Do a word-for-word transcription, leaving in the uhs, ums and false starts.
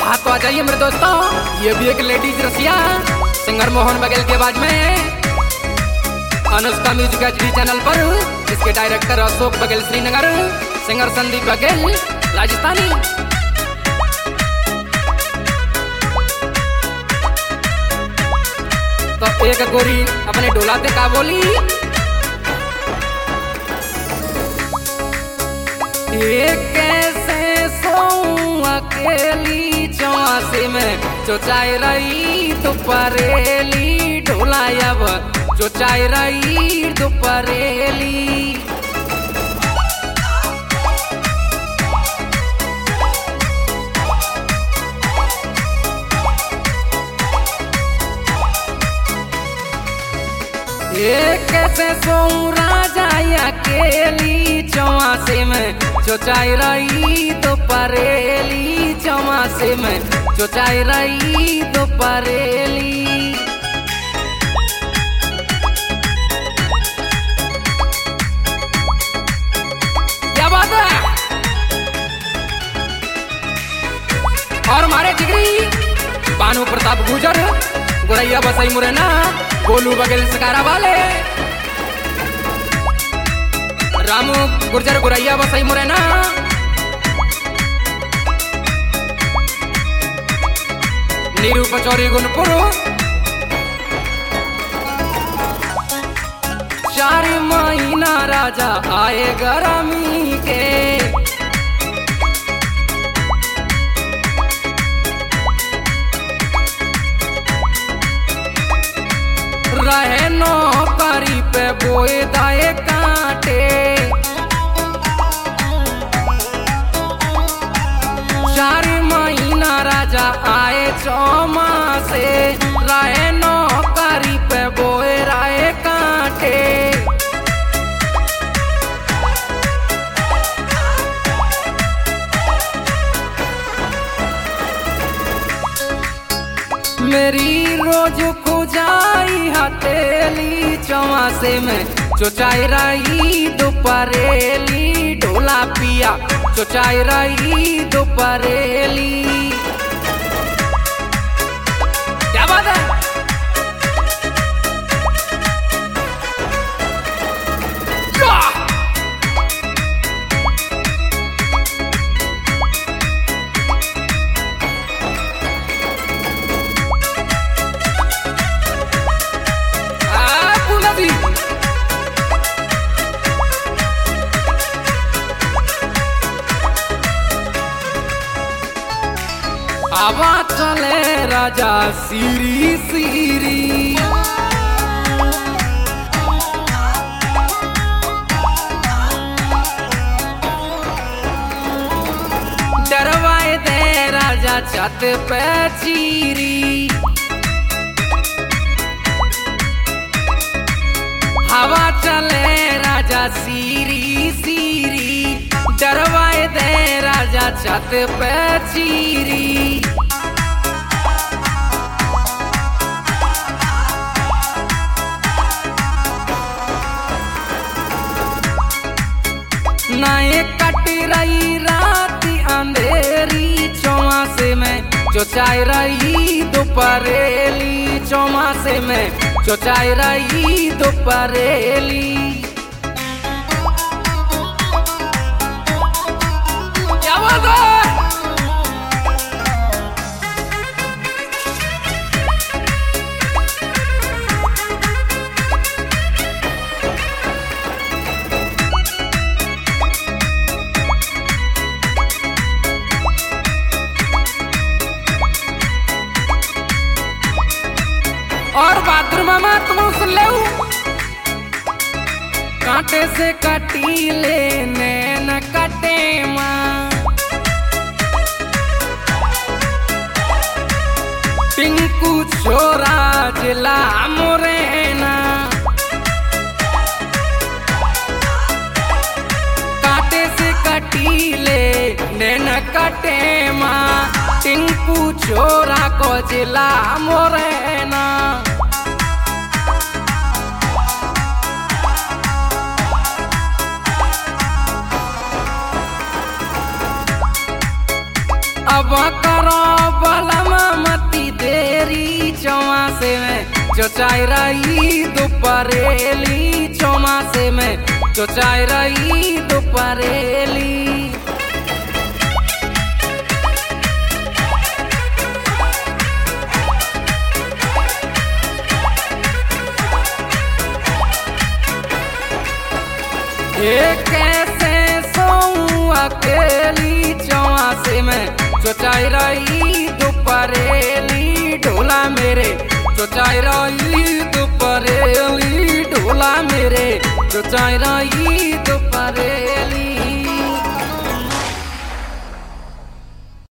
हाँ तो आ जाइए मेरे दोस्तों, ये भी एक लेडीज रसिया सिंगर मोहन बघेल के आवाज में अनुष्का म्यूजिक एचडी चैनल पर, इसके डायरेक्टर अशोक बघेल श्रीनगर, सिंगर संदीप बघेल राजस्थानी। तो एक गोरी अपने डोलाते का बोली, एक कैसे सोऊं अकेली चौसे में चोचाई रही दोपहरेली, ढोलायब चोचाई रही दोपहरेली। एक कैसे सोऊं राजा अकेली चौसे में चोचाई रही दोपहरेली, चौसे में चोचाई रही दोपहरेली। क्या बात है। और हमारे जिगरी बानू प्रताप गुजर, गुरैया बसई मुरैना, गोलू बघेल सकारा वाले, रामू गुर्जर गुरैया बसई मुरैना, नीरू पचौरी गुनपुर, चार महीना राजा आए गरमी के, रहे नौकरी पे बोए दाए कांटे, चार महीना राजा आए चौमासे, रहे नौकरी पे बोए राए कांटे। मेरी रोज खुजाई हथेली चौमासे में चोचाई रही दोपहरेली, ढोला पिया चोचाई रही दोपहरेली। क्या बात है। आवा चले राजा सीरी सीरी, डरवाए दे राजा छत पे चीरी, हवा चले राजा सीरी सीरी, डरवाए दे राजा छत पे चीरी। नाए कट रही राती अंधेरी चौमासे में चोचाई रही दोपहरेली, चौमासे में चोचाई रही दोपहरेली। क्या बात है। और बहादुर मामा तुम सुन ले, कांटे से कटी ले नैन कटे माँ, टिंकू छोरा जिला मुरैना, कांटे से कटी ले नैन कटे माँ, टिंकू छोरा को जिला मुरैना। अब करो बलमा मती देरी चौमासे में चोचाई रही दोपहरेली चौमासे में चोचाई रही दोपहरेली। कैसे सोऊं अकेली चौमासे में चोचाई रही दोपहरेली ढोला मेरे चोचाई रही दोपहरेली ढोला मेरे चोचाई रही दोपहरेली।